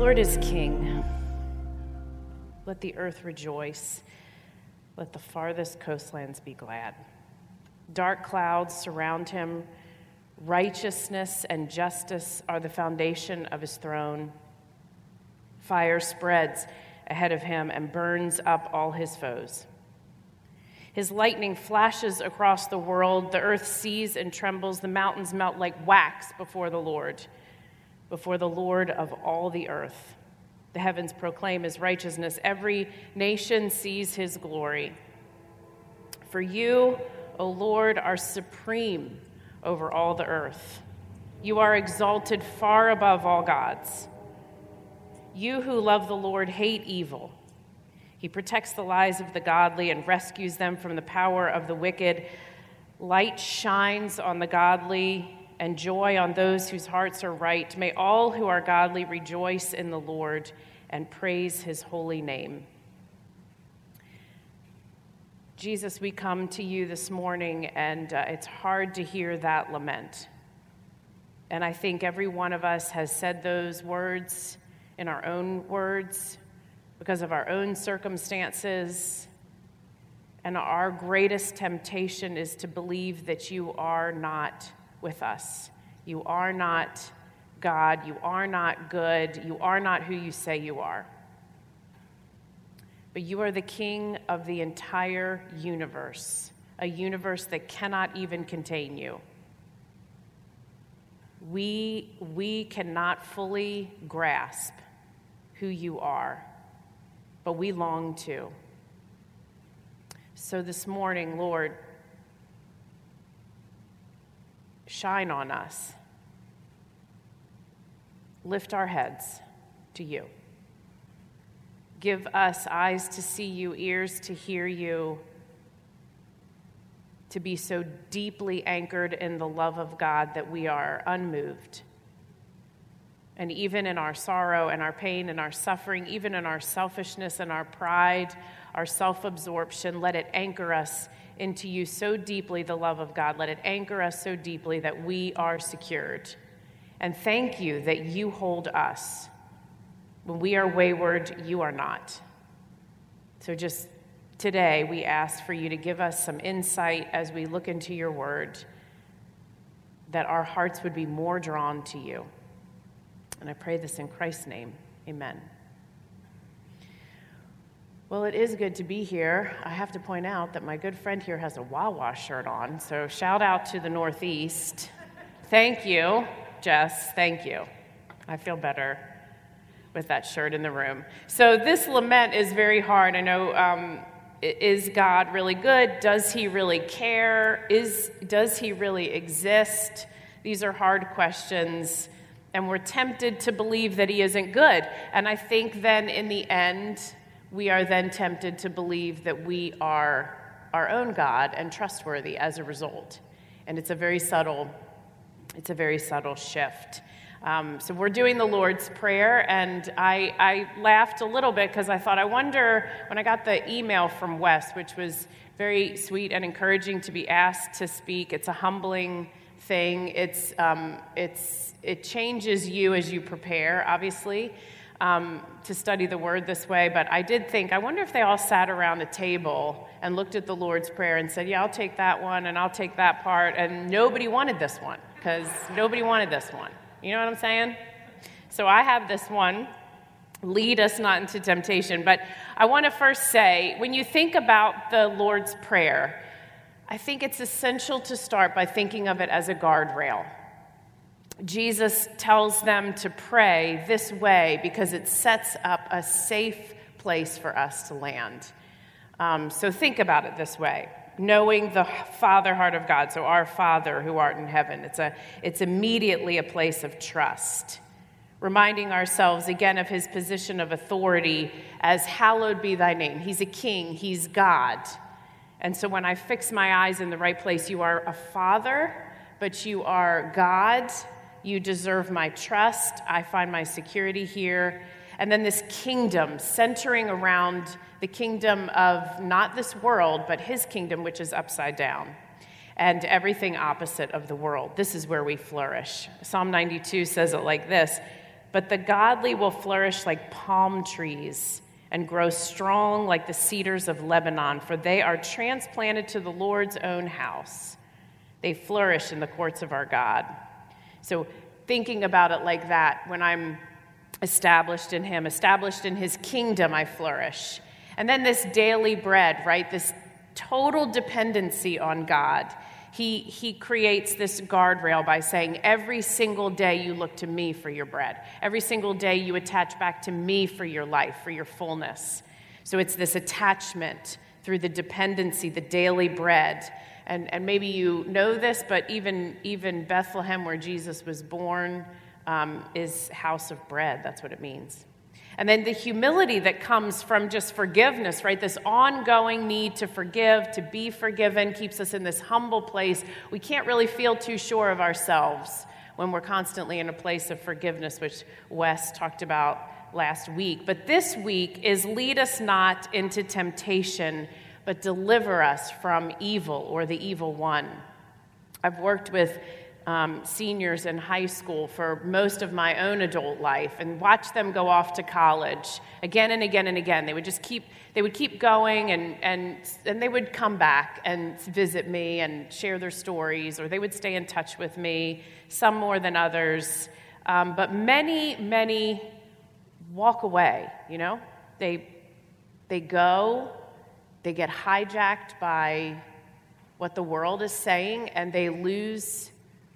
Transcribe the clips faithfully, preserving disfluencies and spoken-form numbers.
Lord is king. Let the earth rejoice. Let the farthest coastlands be glad. Dark clouds surround him. Righteousness and justice are the foundation of his throne. Fire spreads ahead of him and burns up all his foes. His lightning flashes across the world. The earth sees and trembles. The mountains melt like wax before the Lord, before the Lord of all the earth. The heavens proclaim his righteousness. Every nation sees his glory. For you, O Lord, are supreme over all the earth. You are exalted far above all gods. You who love the Lord hate evil. He protects the lives of the godly and rescues them from the power of the wicked. Light shines on the godly and joy on those whose hearts are right. May all who are godly rejoice in the Lord and praise his holy name. Jesus, we come to you this morning, and uh, it's hard to hear that lament. And I think every one of us has said those words in our own words because of our own circumstances. And our greatest temptation is to believe that you are not with us. You are not God. You are not good. You are not who you say you are. But you are the King of the entire universe, a universe that cannot even contain you. We, we cannot fully grasp who you are, but we long to. So this morning, Lord, shine on us. Lift our heads to you. Give us eyes to see you, ears to hear you, to be so deeply anchored in the love of God that we are unmoved. And even in our sorrow and our pain and our suffering, even in our selfishness and our pride, our self-absorption, let it anchor us into you so deeply, the love of God. Let it anchor us so deeply that we are secured. And thank you that you hold us. When we are wayward, you are not. So just today, we ask for you to give us some insight as we look into your word, that our hearts would be more drawn to you. And I pray this in Christ's name. Amen. Well, it is good to be here. I have to point out that my good friend here has a Wawa shirt on, so shout out to the Northeast. Thank you, Jess. Thank you. I feel better with that shirt in the room. So this lament is very hard. I know, um, is God really good? Does he really care? Is, does he really exist? These are hard questions, and we're tempted to believe that he isn't good. And I think then in the end, we are then tempted to believe that we are our own God and trustworthy as a result. And it's a very subtle, it's a very subtle shift. Um, so we're doing the Lord's Prayer, and I, I laughed a little bit because I thought, I wonder, when I got the email from Wes, which was very sweet and encouraging to be asked to speak. It's a humbling thing. It's um, it's it changes you as you prepare, obviously, um, to study the Word this way. But I did think, I wonder if they all sat around a table and looked at the Lord's Prayer and said, yeah, I'll take that one, and I'll take that part, and nobody wanted this one, because nobody wanted this one. You know what I'm saying? So I have this one, lead us not into temptation. But I want to first say, when you think about the Lord's Prayer, I think it's essential to start by thinking of it as a guardrail. Jesus tells them to pray this way because it sets up a safe place for us to land. Um, so think about it this way. Knowing the Father heart of God, so our Father who art in heaven. It's a, it's immediately a place of trust. Reminding ourselves again of his position of authority as hallowed be thy name. He's a king, he's God. And so when I fix my eyes in the right place, you are a Father, but you are God. You deserve my trust. I find my security here. And then this kingdom centering around the kingdom of not this world, but his kingdom, which is upside down, and everything opposite of the world. This is where we flourish. Psalm ninety-two says it like this: But the godly will flourish like palm trees and grow strong like the cedars of Lebanon, for they are transplanted to the Lord's own house. They flourish in the courts of our God. So thinking about it like that, when I'm established in him, established in his kingdom, I flourish. And then this daily bread, right? This total dependency on God. He, he creates this guardrail by saying, every single day you look to me for your bread. Every single day you attach back to me for your life, for your fullness. So it's this attachment through the dependency, the daily bread. And, and maybe you know this, but even, even Bethlehem, where Jesus was born, um, is house of bread. That's what it means. And then the humility that comes from just forgiveness, right? This ongoing need to forgive, to be forgiven, keeps us in this humble place. We can't really feel too sure of ourselves when we're constantly in a place of forgiveness, which Wes talked about last week. But this week is lead us not into temptation, but deliver us from evil or the evil one. I've worked with Um, seniors in high school for most of my own adult life and watch them go off to college again and again and again. They would just keep, they would keep going and, and, and they would come back and visit me and share their stories, or they would stay in touch with me, some more than others. Um, but many, many walk away, you know? They, they go, they get hijacked by what the world is saying, and they lose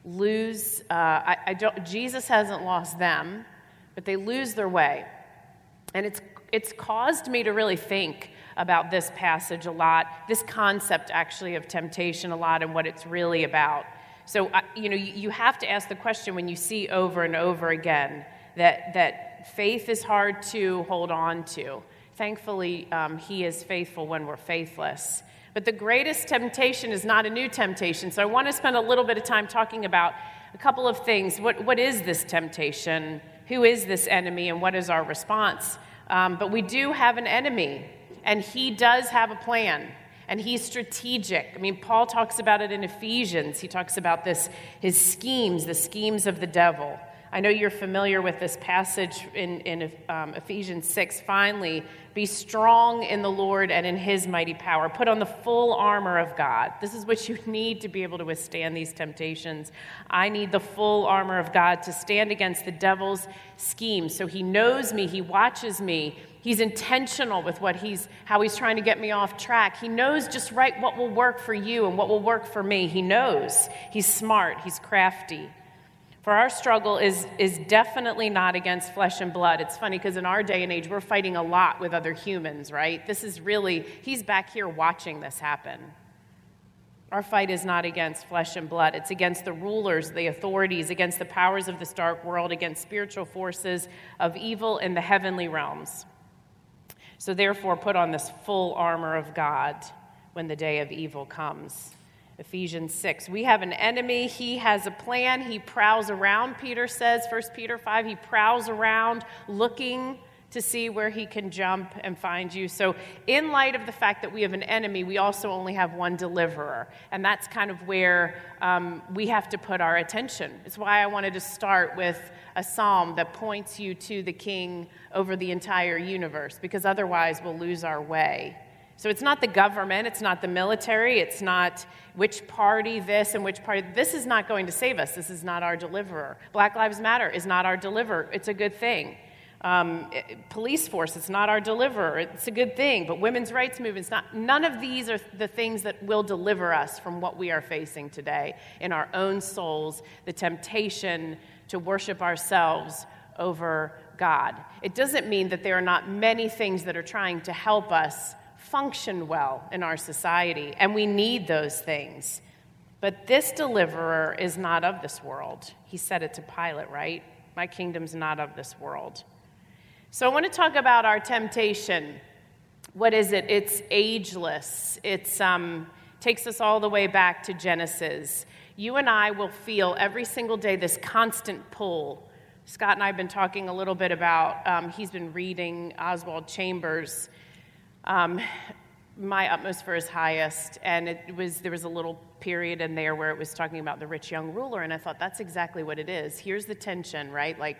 lose, uh, I, I don't, Jesus hasn't lost them, but they lose their way. And it's, it's caused me to really think about this passage a lot, this concept actually of temptation a lot and what it's really about. So, uh, you know, you, you have to ask the question when you see over and over again that, that faith is hard to hold on to. Thankfully, um, he is faithful when we're faithless. But the greatest temptation is not a new temptation. So I want to spend a little bit of time talking about a couple of things. What, what is this temptation? Who is this enemy? And what is our response? Um, but we do have an enemy, and he does have a plan, and he's strategic. I mean, Paul talks about it in Ephesians. He talks about this, his schemes, the schemes of the devil. I know you're familiar with this passage in, in um, Ephesians six. Finally, be strong in the Lord and in his mighty power. Put on the full armor of God. This is what you need to be able to withstand these temptations. I need the full armor of God to stand against the devil's schemes. So he knows me, he watches me, he's intentional with what he's, how he's trying to get me off track. He knows just right what will work for you and what will work for me. He knows. He's smart, he's crafty. For our struggle is, is definitely not against flesh and blood. It's funny because in our day and age, we're fighting a lot with other humans, right? This is really, he's back here watching this happen. Our fight is not against flesh and blood. It's against the rulers, the authorities, against the powers of this dark world, against spiritual forces of evil in the heavenly realms. So therefore, put on this full armor of God when the day of evil comes. Ephesians six. We have an enemy. He has a plan. He prowls around, Peter says, First Peter five. He prowls around looking to see where he can jump and find you. So in light of the fact that we have an enemy, we also only have one deliverer. And that's kind of where um, we have to put our attention. It's why I wanted to start with a psalm that points you to the King over the entire universe, because otherwise we'll lose our way. So it's not the government, it's not the military, it's not which party this and which party. This is not going to save us. This is not our deliverer. Black Lives Matter is not our deliverer. It's a good thing. Um, police force, it's not our deliverer. It's a good thing. But women's rights movement, it's not. None of these are the things that will deliver us from what we are facing today in our own souls, the temptation to worship ourselves over God. It doesn't mean that there are not many things that are trying to help us function well in our society, and we need those things. But this deliverer is not of this world. He said it to Pilate, right? My kingdom's not of this world. So I want to talk about our temptation. What is it? It's ageless. It um, takes us all the way back to Genesis. You and I will feel every single day this constant pull. Scott and I have been talking a little bit about, um, he's been reading Oswald Chambers' Um, My Utmost for His Highest, and it was there was a little period in there where it was talking about the rich young ruler, and I thought that's exactly what it is. Here's the tension, right? Like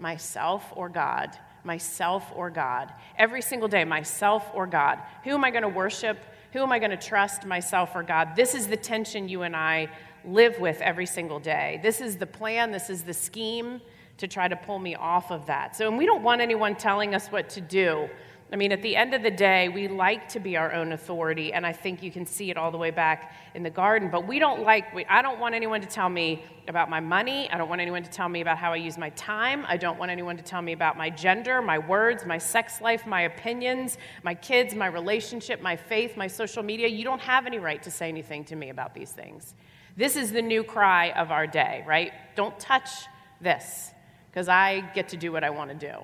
myself or God, myself or God. Every single day, myself or God. Who am I going to worship? Who am I going to trust, myself or God? This is the tension you and I live with every single day. This is the plan. This is the scheme to try to pull me off of that. So, and we don't want anyone telling us what to do. I mean, at the end of the day, we like to be our own authority, and I think you can see it all the way back in the garden, but we don't like, we, I don't want anyone to tell me about my money. I don't want anyone to tell me about how I use my time. I don't want anyone to tell me about my gender, my words, my sex life, my opinions, my kids, my relationship, my faith, my social media. You don't have any right to say anything to me about these things. This is the new cry of our day, right? Don't touch this, because I get to do what I want to do.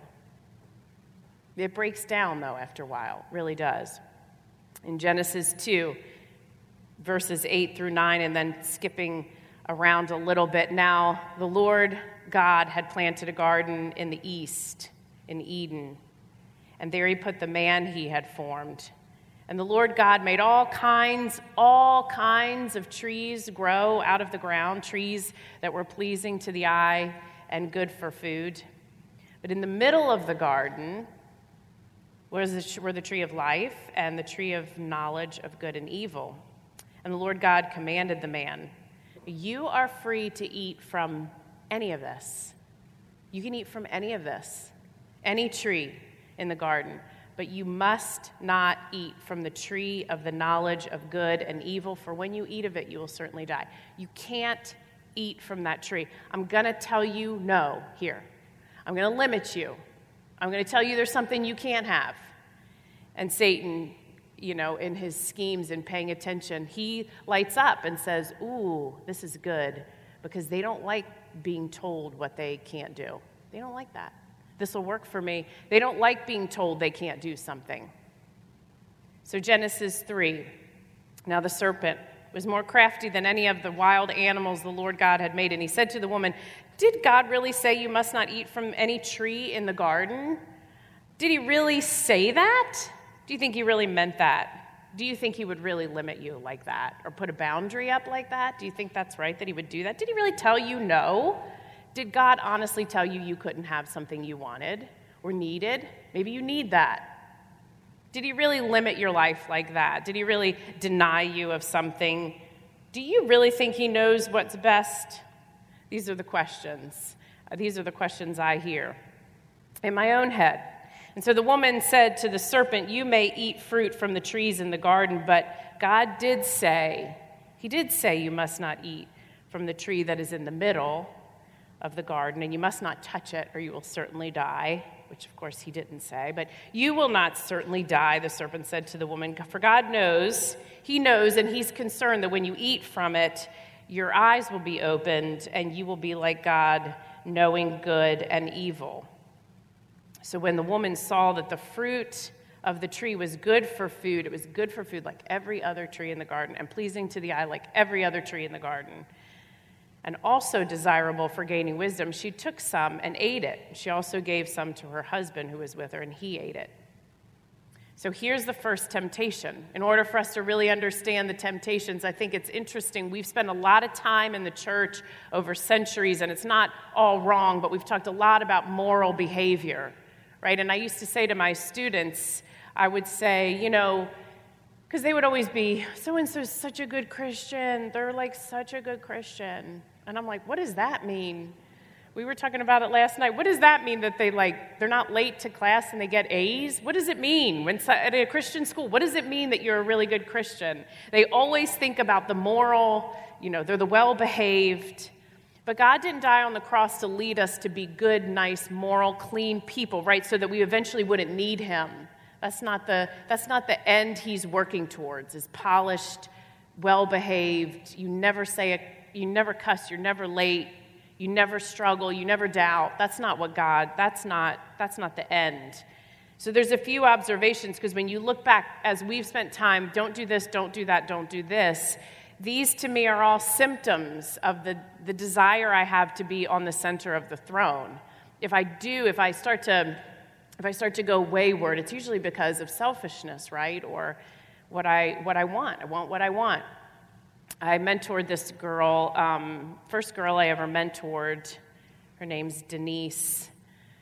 It breaks down, though, after a while. It really does. In Genesis two, verses eight through nine, and then skipping around a little bit. Now, the Lord God had planted a garden in the east, in Eden, and there he put the man he had formed. And the Lord God made all kinds, all kinds of trees grow out of the ground, trees that were pleasing to the eye and good for food. But in the middle of the garden was the, were the tree of life and the tree of knowledge of good and evil. And the Lord God commanded the man, you are free to eat from any of this. You can eat from any of this, any tree in the garden, but you must not eat from the tree of the knowledge of good and evil, for when you eat of it, you will certainly die. You can't eat from that tree. I'm going to tell you no here. I'm going to limit you. I'm going to tell you there's something you can't have. And Satan, you know, in his schemes and paying attention, he lights up and says, ooh, this is good, because they don't like being told what they can't do. They don't like that. This will work for me. They don't like being told they can't do something. So Genesis three, now the serpent was more crafty than any of the wild animals the Lord God had made. And he said to the woman, did God really say you must not eat from any tree in the garden? Did he really say that? Do you think he really meant that? Do you think he would really limit you like that or put a boundary up like that? Do you think that's right that he would do that? Did he really tell you no? Did God honestly tell you you couldn't have something you wanted or needed? Maybe you need that. Did he really limit your life like that? Did he really deny you of something? Do you really think he knows what's best? These are the questions. Uh, these are the questions I hear in my own head. And so the woman said to the serpent, you may eat fruit from the trees in the garden, but God did say, he did say you must not eat from the tree that is in the middle of the garden, and you must not touch it or you will certainly die, which of course he didn't say. But you will not certainly die, the serpent said to the woman, for God knows, he knows, and he's concerned that when you eat from it, your eyes will be opened and you will be like God, knowing good and evil. So when the woman saw that the fruit of the tree was good for food, it was good for food like every other tree in the garden, and pleasing to the eye like every other tree in the garden, and also desirable for gaining wisdom, she took some and ate it. She also gave some to her husband who was with her, and he ate it. So here's the first temptation. In order for us to really understand the temptations, I think it's interesting. We've spent a lot of time in the church over centuries, and it's not all wrong, but we've talked a lot about moral behavior, right? And I used to say to my students, I would say, you know, because they would always be, so-and-so's such a good Christian. They're like such a good Christian. And I'm like, what does that mean? We were talking about it last night. What does that mean that they like, they're not late to class and they get A's? What does it mean when at a Christian school? What does it mean that you're a really good Christian? They always think about the moral, you know, they're the well-behaved. But God didn't die on the cross to lead us to be good, nice, moral, clean people, right? So that we eventually wouldn't need him. That's not the, that's not the end he's working towards, is polished, well-behaved. You never say a, you never cuss, you're never late, you never struggle, you never doubt. That's not what God, that's not, that's not the end. So there's a few observations, because when you look back, as we've spent time, don't do this, don't do that, don't do this, these to me are all symptoms of the, the desire I have to be on the center of the throne. If I do, if I start to If I start to go wayward, it's usually because of selfishness, right? Or what I what I want. I want what I want. I mentored this girl, um, first girl I ever mentored. Her name's Denise.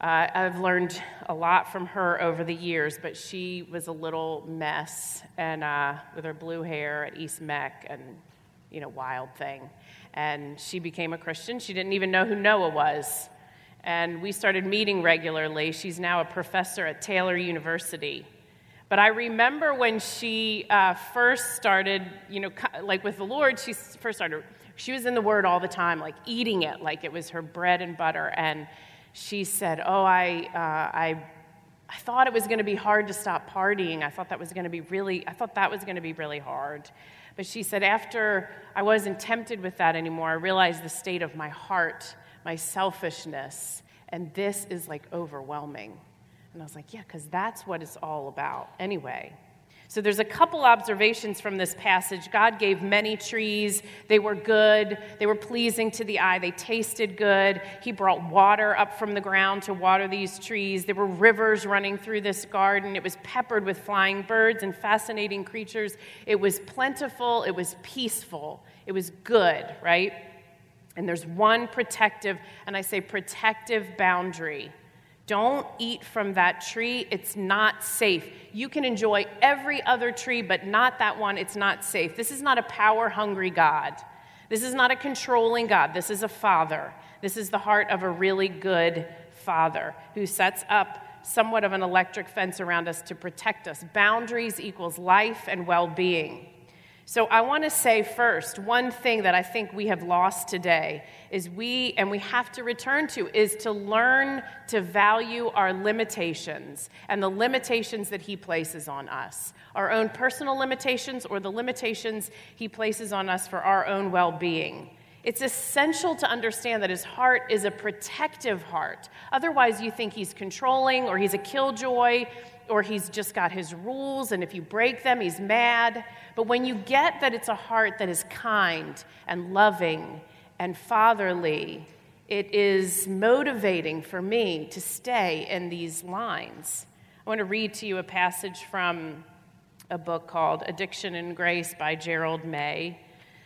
Uh, I've learned a lot from her over the years, but she was a little mess, and uh, with her blue hair at East Mech, and you know, wild thing. And she became a Christian. She didn't even know who Noah was. And we started meeting regularly. She's now a professor at Taylor University. But I remember when she uh, first started, you know, like with the Lord, she first started, she was in the Word all the time, like eating it like it was her bread and butter. And she said, oh, I, uh, I, I thought it was going to be hard to stop partying. I thought that was going to be really, I thought that was going to be really hard. But she said, after I wasn't tempted with that anymore, I realized the state of my heart, my selfishness, and this is like overwhelming. And I was like, yeah, because that's what it's all about anyway. So there's a couple observations from this passage. God gave many trees. They were good. They were pleasing to the eye. They tasted good. He brought water up from the ground to water these trees. There were rivers running through this garden. It was peppered with flying birds and fascinating creatures. It was plentiful. It was peaceful. It was good, right? And there's one protective, and I say protective boundary. Don't eat from that tree. It's not safe. You can enjoy every other tree, but not that one. It's not safe. This is not a power-hungry God. This is not a controlling God. This is a father. This is the heart of a really good father who sets up somewhat of an electric fence around us to protect us. Boundaries equals life and well-being. So I want to say first, one thing that I think we have lost today is we, and we have to return to, is to learn to value our limitations and the limitations that he places on us, our own personal limitations or the limitations he places on us for our own well-being. It's essential to understand that his heart is a protective heart. Otherwise, you think he's controlling or he's a killjoy or he's just got his rules, and if you break them, he's mad. But when you get that it's a heart that is kind and loving and fatherly, it is motivating for me to stay in these lines. I want to read to you a passage from a book called Addiction and Grace by Gerald May.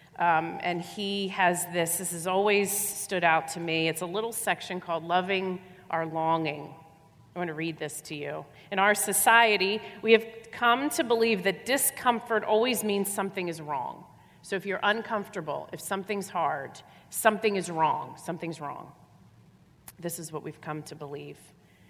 Um, and he has this, this has always stood out to me. It's a little section called Loving Our Longing. I want to read this to you. In our society, we have come to believe that discomfort always means something is wrong. So if you're uncomfortable, if something's hard, something is wrong, something's wrong. This is what we've come to believe.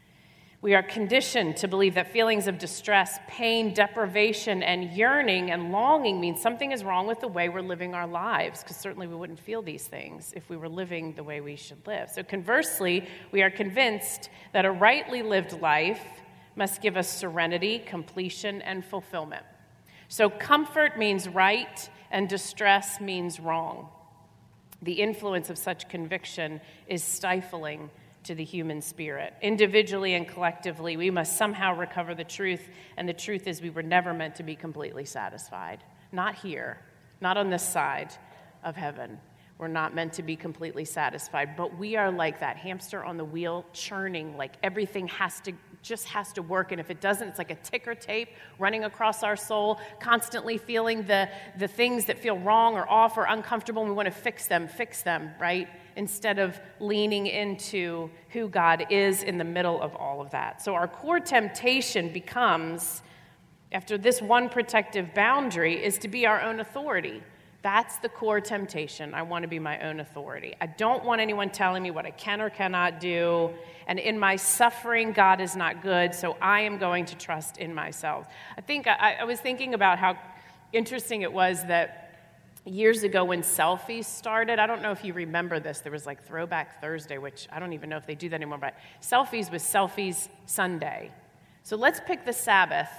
We are conditioned to believe that feelings of distress, pain, deprivation, and yearning and longing mean something is wrong with the way we're living our lives, because certainly we wouldn't feel these things if we were living the way we should live. So conversely, we are convinced that a rightly lived life must give us serenity, completion, and fulfillment. So comfort means right, and distress means wrong. The influence of such conviction is stifling to the human spirit. Individually and collectively, we must somehow recover the truth, and the truth is we were never meant to be completely satisfied. Not here, not on this side of heaven. We're not meant to be completely satisfied, but we are like that hamster on the wheel, churning, like everything has to, just has to work, and if it doesn't, it's like a ticker tape running across our soul, constantly feeling the, the things that feel wrong or off or uncomfortable, and we want to fix them, fix them, right? Instead of leaning into who God is in the middle of all of that. So our core temptation becomes, after this one protective boundary, is to be our own authority. That's the core temptation. I want to be my own authority. I don't want anyone telling me what I can or cannot do. And in my suffering, God is not good, so I am going to trust in myself. I think I, I was thinking about how interesting it was that years ago when selfies started, I don't know if you remember this, there was like Throwback Thursday, which I don't even know if they do that anymore, but selfies was Selfies Sunday. So let's pick the Sabbath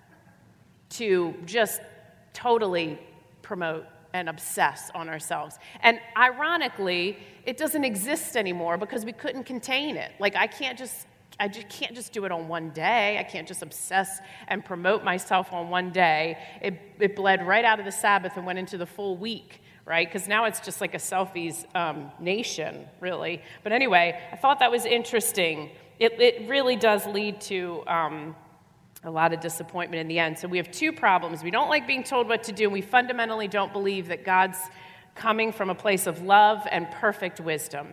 to just totally promote and obsess on ourselves. And ironically, it doesn't exist anymore because we couldn't contain it. Like I can't just I just can't just do it on one day. I can't just obsess and promote myself on one day. It, it bled right out of the Sabbath and went into the full week, right? Because now it's just like a selfies um, nation, really. But anyway, I thought that was interesting. It, it really does lead to um, a lot of disappointment in the end. So we have two problems. We don't like being told what to do, and we fundamentally don't believe that God's coming from a place of love and perfect wisdom.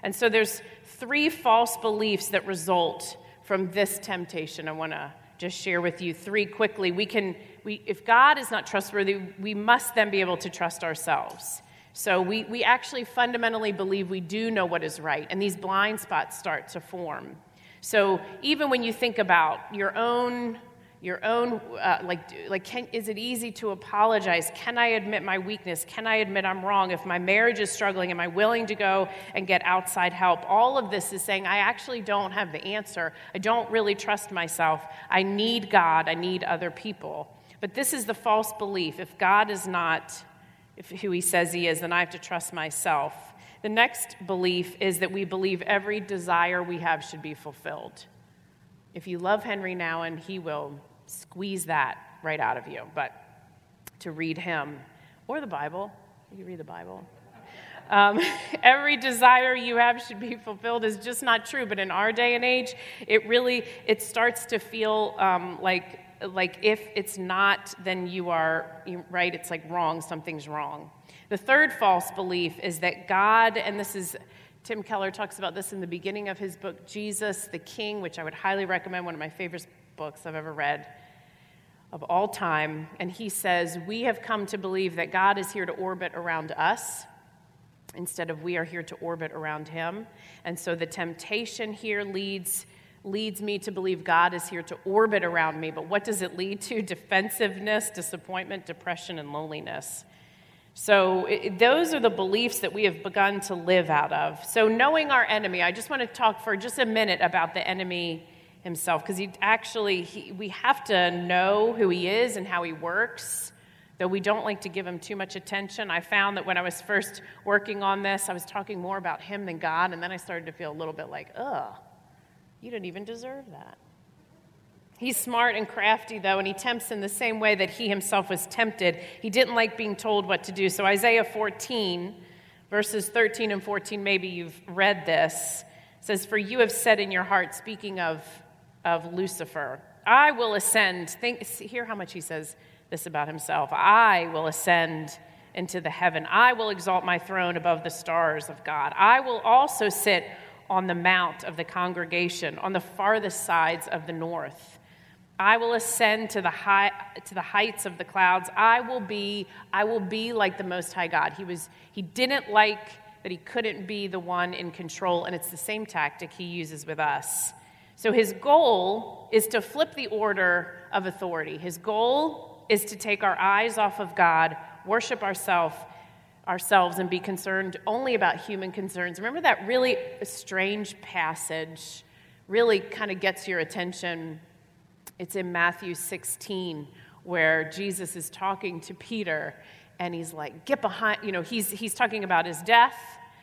And so there's three false beliefs that result from this temptation. I want to just share with you three quickly. We can, we, if God is not trustworthy, we must then be able to trust ourselves. So we, we actually fundamentally believe we do know what is right, and these blind spots start to form. So even when you think about your own, your own, uh, like, like, can, is it easy to apologize? Can I admit my weakness? Can I admit I'm wrong? If my marriage is struggling, am I willing to go and get outside help? All of this is saying I actually don't have the answer. I don't really trust myself. I need God. I need other people. But this is the false belief. If God is not if who he says he is, then I have to trust myself. The next belief is that we believe every desire we have should be fulfilled. If you love Henry Nouwen, he will squeeze that right out of you. But to read him, or the Bible, you can read the Bible. Um, every desire you have should be fulfilled is just not true. But in our day and age, it really, it starts to feel um, like, like if it's not, then you are, right, it's like wrong, something's wrong. The third false belief is that God, and this is, Tim Keller talks about this in the beginning of his book, Jesus the King, which I would highly recommend, one of my favorite books I've ever read of all time. And he says, we have come to believe that God is here to orbit around us instead of we are here to orbit around him. And so the temptation here leads leads me to believe God is here to orbit around me. But what does it lead to? Defensiveness, disappointment, depression, and loneliness. So it, those are the beliefs that we have begun to live out of. So knowing our enemy, I just want to talk for just a minute about the enemy himself, because he actually, he, we have to know who he is and how he works, though we don't like to give him too much attention. I found that when I was first working on this, I was talking more about him than God, and then I started to feel a little bit like, ugh, you didn't even deserve that. He's smart and crafty, though, and he tempts in the same way that he himself was tempted. He didn't like being told what to do. So Isaiah fourteen, verses thirteen and fourteen, maybe you've read this, says, for you have said in your heart, speaking of, of Lucifer, I will ascend. Think, hear how much he says this about himself. I will ascend into the heaven. I will exalt my throne above the stars of God. I will also sit on the mount of the congregation, on the farthest sides of the north. I will ascend to the high to the heights of the clouds. I will be, I will be like the Most High God. He was, he didn't like that he couldn't be the one in control, and it's the same tactic he uses with us. So his goal is to flip the order of authority. His goal is to take our eyes off of God, worship ourselves, ourselves and be concerned only about human concerns. Remember that really strange passage really kind of gets your attention. It's in Matthew sixteen, where Jesus is talking to Peter, and he's like, get behind, you know, he's he's talking about his death,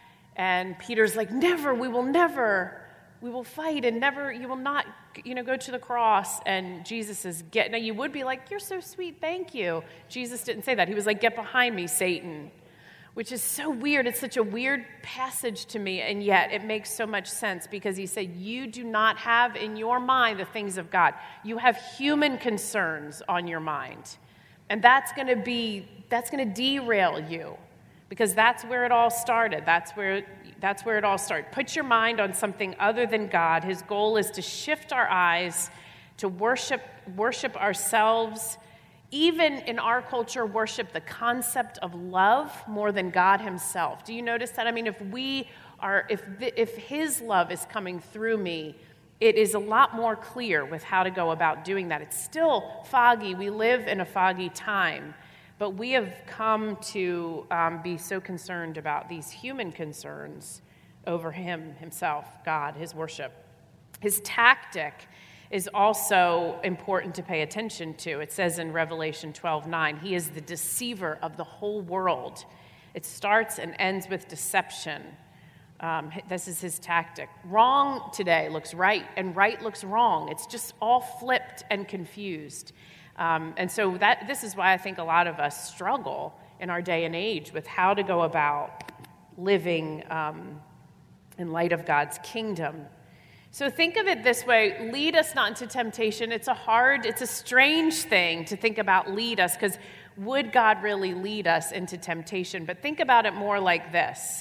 and Peter's like, never, we will never, we will fight, and never, you will not, you know, go to the cross. And Jesus says, get, now you would be like, you're so sweet, thank you. Jesus didn't say that. He was like, get behind me, Satan. Which is so weird. It's such a weird passage to me, and yet it makes so much sense, because he said, you do not have in your mind the things of God. You have human concerns on your mind. And that's going to be, that's going to derail you, because that's where it all started. That's where, that's where it all started. Put your mind on something other than God. His goal is to shift our eyes to worship, worship ourselves. Even in our culture, worship the concept of love more than God himself. Do you notice that? I mean, if we are, if the, if his love is coming through me, it is a lot more clear with how to go about doing that. It's still foggy. We live in a foggy time, but we have come to um, be so concerned about these human concerns over him himself, God, his worship. His tactic is also important to pay attention to. It says in Revelation twelve nine, he is the deceiver of the whole world. It starts and ends with deception. Um, this is his tactic. Wrong today looks right, and right looks wrong. It's just all flipped and confused. Um, and so that this is why I think a lot of us struggle in our day and age with how to go about living um, in light of God's kingdom. So think of it this way, lead us not into temptation. It's a hard, it's a strange thing to think about lead us, because would God really lead us into temptation? But think about it more like this.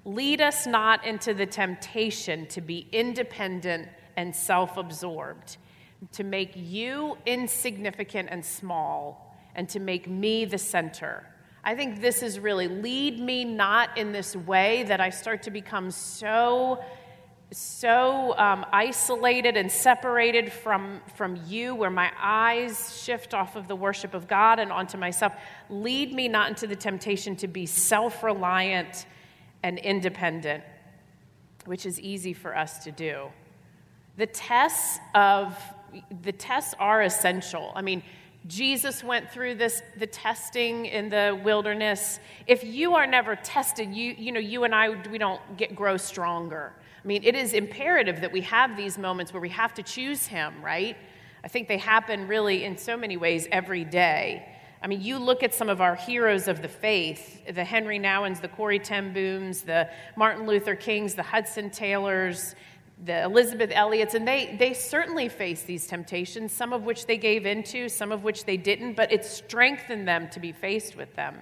Lead us not into the temptation to be independent and self-absorbed, to make you insignificant and small, and to make me the center. I think this is really, lead me not in this way that I start to become so, so um, isolated and separated from, from you, where my eyes shift off of the worship of God and onto myself. Lead me not into the temptation to be self-reliant and independent, which is easy for us to do. The tests of the tests are essential. I mean, Jesus went through this, the testing in the wilderness. If you are never tested, you you know, you and I, we don't get grow stronger. I mean, it is imperative that we have these moments where we have to choose him, right? I think they happen really in so many ways every day. I mean, you look at some of our heroes of the faith, the Henry Nouwens, the Corrie ten Booms, the Martin Luther Kings, the Hudson Taylors, the Elizabeth Elliots, and they they certainly faced these temptations, some of which they gave into, some of which they didn't, but it strengthened them to be faced with them.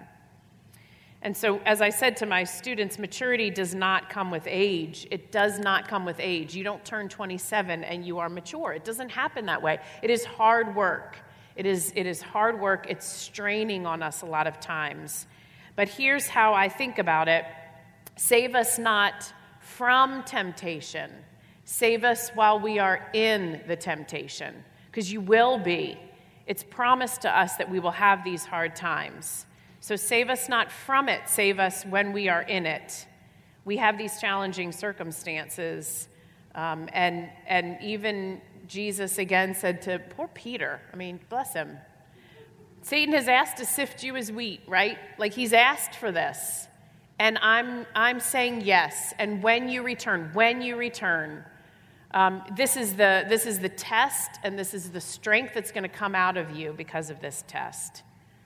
And so, as I said to my students, maturity does not come with age. It does not come with age. You don't turn twenty-seven and you are mature. It doesn't happen that way. It is hard work. It is, it is hard work. It's straining on us a lot of times. But here's how I think about it. Save us not from temptation. Save us while we are in the temptation, because you will be. It's promised to us that we will have these hard times. So save us not from it. Save us when we are in it. We have these challenging circumstances. Um, and, and even Jesus again said to poor Peter, I mean, bless him. Satan has asked to sift you as wheat, right? Like he's asked for this. And I'm, I'm saying yes. And when you return, when you return, um, this is the, this is the test, and this is the strength that's going to come out of you because of this test.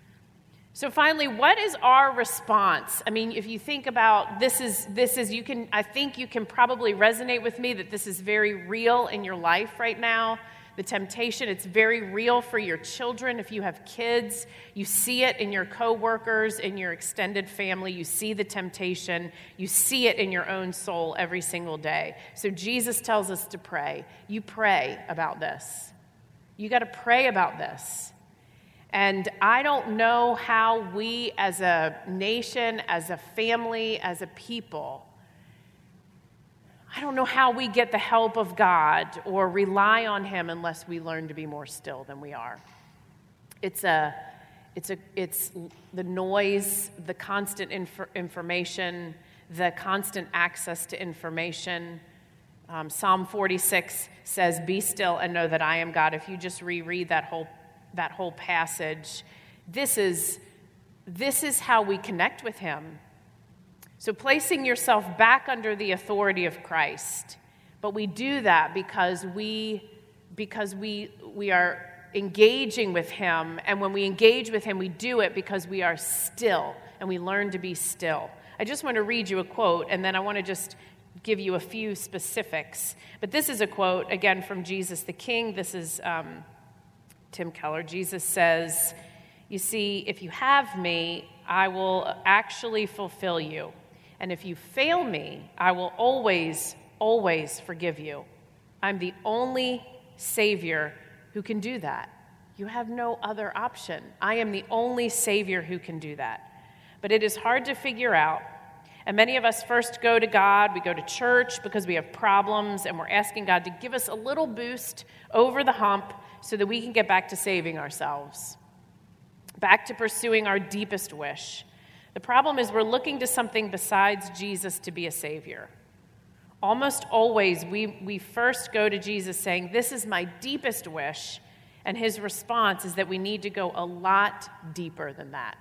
So finally, what is our response? I mean, if you think about this is, this is, you can, I think you can probably resonate with me that this is very real in your life right now. The temptation, it's very real for your children. If you have kids, you see it in your coworkers, in your extended family. You see the temptation. You see it in your own soul every single day. So Jesus tells us to pray. You pray about this. You got to pray about this. And I don't know how we as a nation, as a family, as a people, I don't know how we get the help of God or rely on him unless we learn to be more still than we are. It's a, it's a, it's the noise, the constant inf- information, the constant access to information. Um, Psalm forty-six says, "Be still and know that I am God." If you just reread that whole that whole passage, this is this is how we connect with him. So placing yourself back under the authority of Christ. But we do that because we because we we are engaging with him, and when we engage with him, we do it because we are still, and we learn to be still. I just want to read you a quote, and then I want to just give you a few specifics. But this is a quote, again, from Jesus the King. This is um, Tim Keller. Jesus says, "You see, if you have me, I will actually fulfill you. And if you fail me, I will always, always forgive you. I'm the only Savior who can do that. You have no other option. I am the only Savior who can do that." But it is hard to figure out. And many of us first go to God, we go to church because we have problems, and we're asking God to give us a little boost over the hump so that we can get back to saving ourselves, back to pursuing our deepest wish. The problem is we're looking to something besides Jesus to be a Savior. Almost always, we, we first go to Jesus saying, "This is my deepest wish," and his response is that we need to go a lot deeper than that.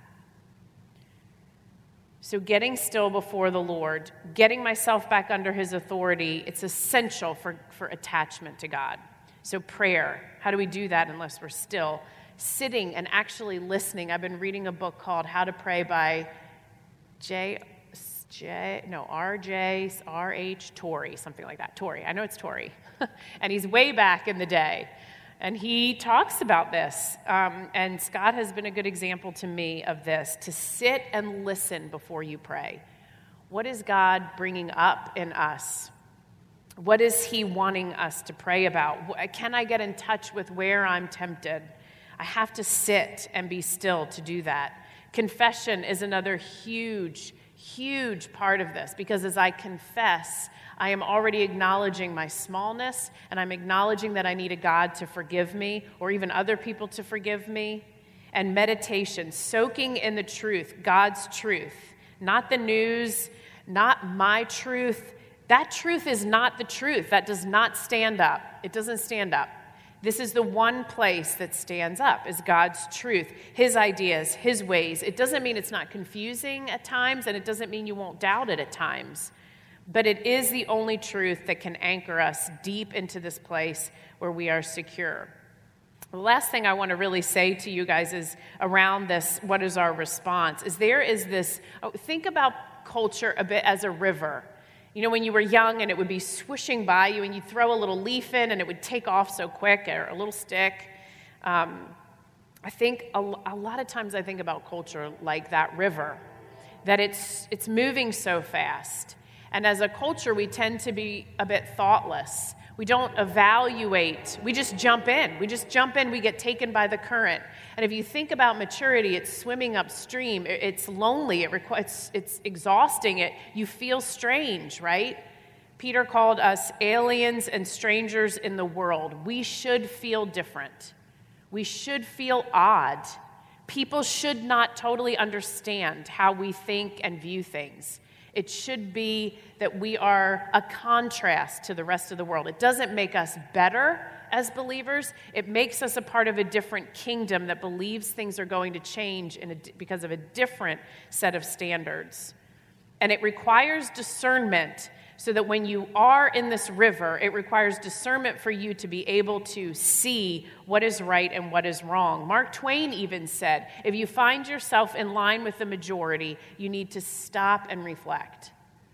So getting still before the Lord, getting myself back under his authority, it's essential for, for attachment to God. So prayer, how do we do that unless we're still? Sitting and actually listening. I've been reading a book called How to Pray by J, J, no, R J, R H Torrey, something like that. Torrey, I know it's Torrey. And he's way back in the day. And he talks about this. Um, and Scott has been a good example to me of this, to sit and listen before you pray. What is God bringing up in us? What is he wanting us to pray about? Can I get in touch with where I'm tempted? I have to sit and be still to do that. Confession is another huge, huge part of this, because as I confess, I am already acknowledging my smallness, and I'm acknowledging that I need a God to forgive me, or even other people to forgive me. And meditation, soaking in the truth, God's truth, not the news, not my truth. That truth is not the truth. That does not stand up. It doesn't stand up. This is the one place that stands up, is God's truth, his ideas, his ways. It doesn't mean it's not confusing at times, and it doesn't mean you won't doubt it at times. But it is the only truth that can anchor us deep into this place where we are secure. The last thing I want to really say to you guys is around this, what is our response, is there is this, oh, think about culture a bit as a river. You know, when you were young and it would be swooshing by you and you throw a little leaf in and it would take off so quick, or a little stick. Um, I think a, a lot of times I think about culture like that river, that it's it's moving so fast. And as a culture, we tend to be a bit thoughtless. We don't evaluate. We just jump in. We just jump in. We get taken by the current. And if you think about maturity, it's swimming upstream. It's lonely. It requ- it's, it's exhausting. It you feel strange, right? Peter called us aliens and strangers in the world. We should feel different. We should feel odd. People should not totally understand how we think and view things. It should be that we are a contrast to the rest of the world. It doesn't make us better as believers. It makes us a part of a different kingdom that believes things are going to change in a, because of a different set of standards. And it requires discernment, so that when you are in this river, it requires discernment for you to be able to see what is right and what is wrong. Mark Twain even said, if you find yourself in line with the majority, you need to stop and reflect.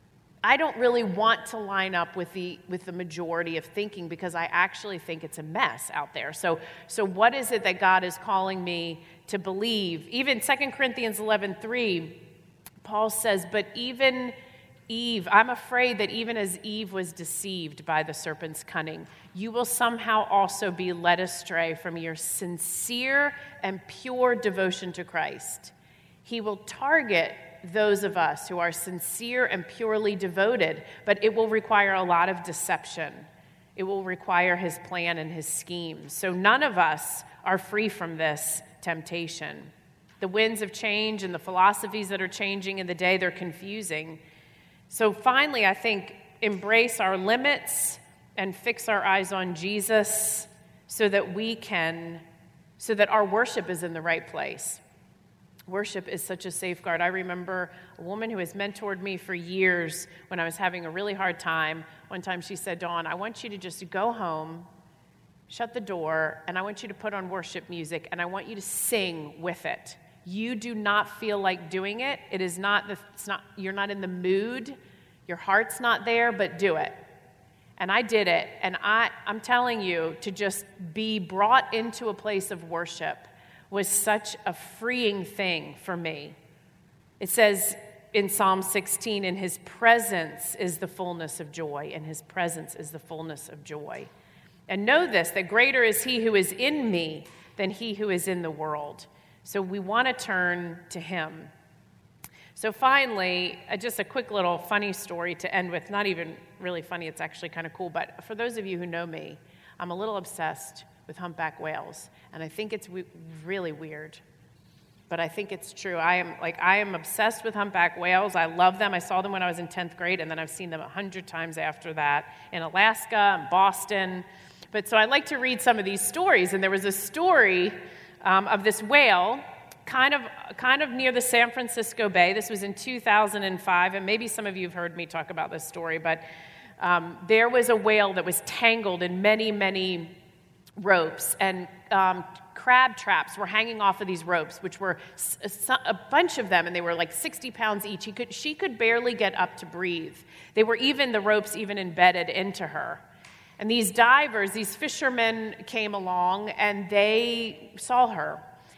I don't really want to line up with the with the majority of thinking, because I actually think it's a mess out there. So, so what is it that God is calling me to believe? Even Second Corinthians eleven three, Paul says, but even Eve, I'm afraid that even as Eve was deceived by the serpent's cunning, you will somehow also be led astray from your sincere and pure devotion to Christ. He will target those of us who are sincere and purely devoted, but it will require a lot of deception. It will require his plan and his scheme. So none of us are free from this temptation. The winds of change and the philosophies that are changing in the day, they're confusing. So finally, I think, embrace our limits and fix our eyes on Jesus, so that we can, so that our worship is in the right place. Worship is such a safeguard. I remember a woman who has mentored me for years when I was having a really hard time. One time she said, Dawn, I want you to just go home, shut the door, and I want you to put on worship music, and I want you to sing with it. You do not feel like doing it. It is not, the, it's not, you're not in the mood. Your heart's not there, but do it. And I did it. And I, I'm telling you, to just be brought into a place of worship was such a freeing thing for me. It says in Psalm sixteen, in his presence is the fullness of joy, and his presence is the fullness of joy. And know this, that greater is he who is in me than he who is in the world. So we want to turn to him. So finally, uh, just a quick little funny story to end with. Not even really funny, it's actually kind of cool. But for those of you who know me, I'm a little obsessed with humpback whales. And I think it's w- really weird. But I think it's true. I am like I am obsessed with humpback whales. I love them. I saw them when I was in tenth grade, and then I've seen them a hundred times after that in Alaska and Boston. But so I like to read some of these stories. And there was a story um, of this whale kind of kind of near the San Francisco Bay. This was in two thousand five, and maybe some of you have heard me talk about this story, but um, there was a whale that was tangled in many, many ropes, and um, crab traps were hanging off of these ropes, which were a, a bunch of them, and they were like sixty pounds each. He could, she could barely get up to breathe. They were even, the ropes even embedded into her. And these divers, these fishermen came along, and they saw her.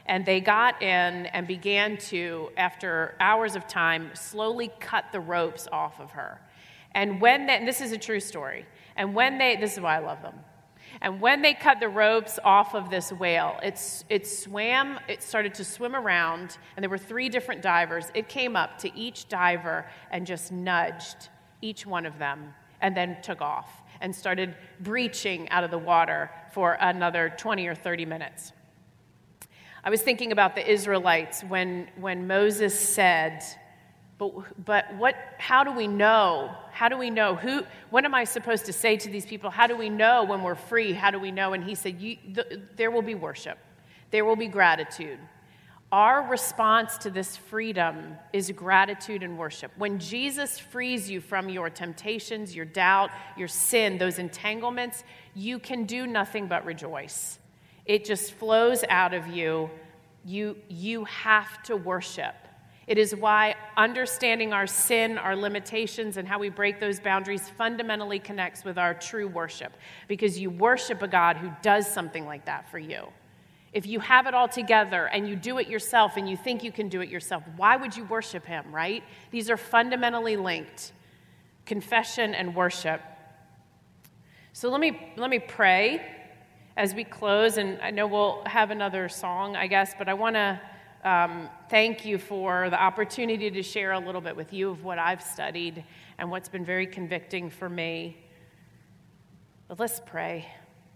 And they got in and began to, after hours of time, slowly cut the ropes off of her. And when they, and this is a true story, and when they, this is why I love them. And when they cut the ropes off of this whale, it's, it swam, it started to swim around, and there were three different divers. It came up to each diver and just nudged each one of them, and then took off and started breaching out of the water for another twenty or thirty minutes. I was thinking about the Israelites when, when Moses said, but, but what, how do we know? How do we know? Who, what am I supposed to say to these people? How do we know when we're free? How do we know? And he said, you, the, there will be worship. There will be gratitude. Our response to this freedom is gratitude and worship. When Jesus frees you from your temptations, your doubt, your sin, those entanglements, you can do nothing but rejoice. It just flows out of you. You, you have to worship. It is why understanding our sin, our limitations, and how we break those boundaries fundamentally connects with our true worship, because you worship a God who does something like that for you. If you have it all together and you do it yourself and you think you can do it yourself, why would you worship him, right? These are fundamentally linked, confession and worship. So let me, let me pray as we close, and I know we'll have another song, I guess, but I want to um, thank you for the opportunity to share a little bit with you of what I've studied and what's been very convicting for me. But let's pray.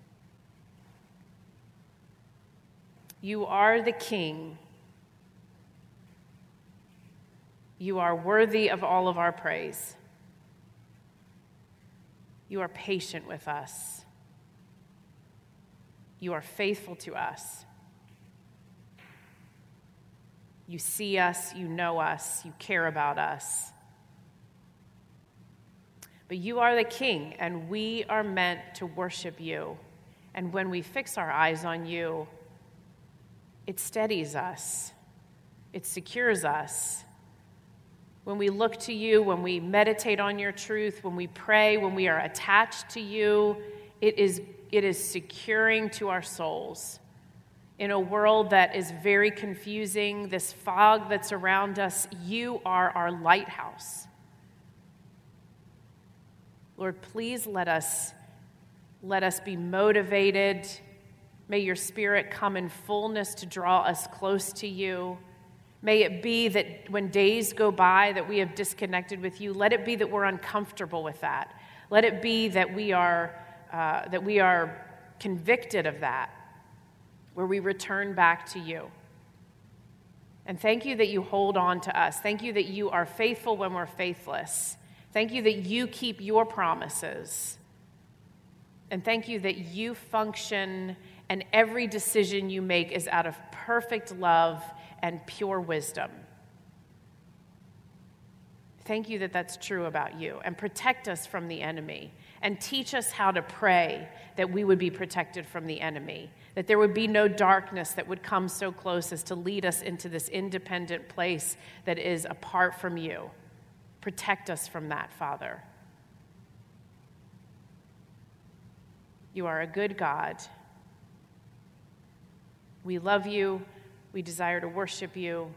You are the King. You are worthy of all of our praise. You are patient with us. You are faithful to us. You see us, you know us, you care about us. But you are the King, and we are meant to worship you. And when we fix our eyes on you, it steadies us. It secures us. When we look to you, when we meditate on your truth, when we pray, when we are attached to you, it is It is securing to our souls. In a world that is very confusing, this fog that's around us, you are our lighthouse. Lord, please let us, let us be motivated. May your Spirit come in fullness to draw us close to you. May it be that when days go by that we have disconnected with you, let it be that we're uncomfortable with that. Let it be that we are Uh, that we are convicted of that, where we return back to you. And thank you that you hold on to us. Thank you that you are faithful when we're faithless. Thank you that you keep your promises. And thank you that you function and every decision you make is out of perfect love and pure wisdom. Thank you that that's true about you. And protect us from the enemy. And teach us how to pray that we would be protected from the enemy, that there would be no darkness that would come so close as to lead us into this independent place that is apart from you. Protect us from that, Father. You are a good God. We love you. We desire to worship you.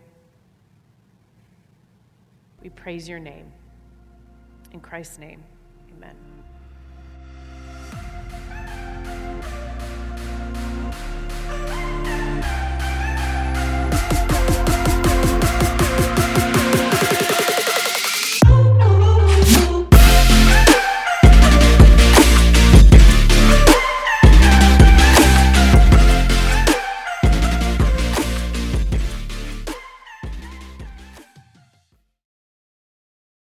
We praise your name. In Christ's name, amen.